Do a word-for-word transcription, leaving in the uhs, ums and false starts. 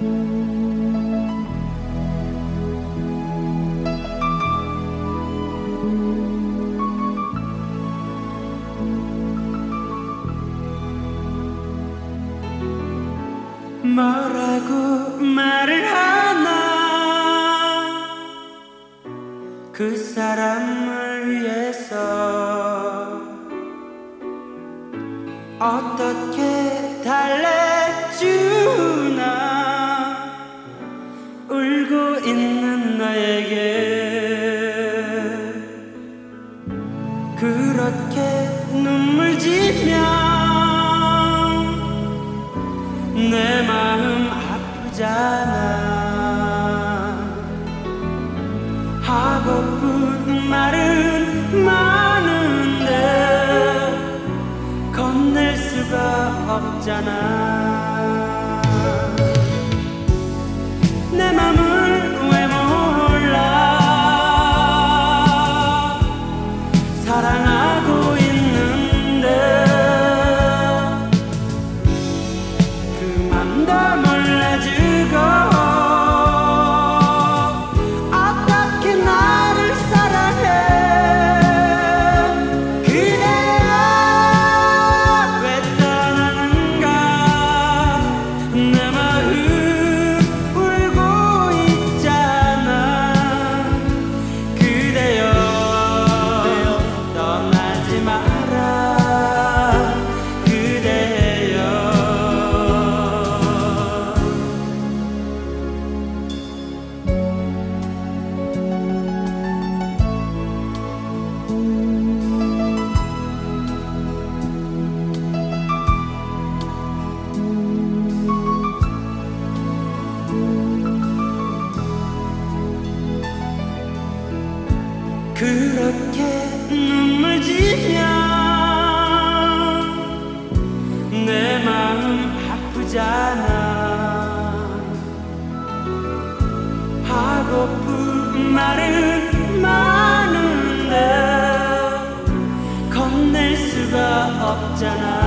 뭐라고 말을 하나 그 사람을 위해서 어떻게 달래주나 울고 있는 나에게 그렇게 눈물 지며 내 마음 아프잖아. 하고픈 말은 많은데 건넬 수가 없잖아. 내 맘을 왜 몰라 사랑하고 있는데 다 몰라주고 어떻게 나를 사랑해. 그대야 왜 떠나는가. 내 마음 울고 있잖아. 그대여 떠나지 마라. 그대여 그렇게 눈물 지며 내 마음 아프잖아. 하고픈 말은 많은데 건넬 수가 없잖아.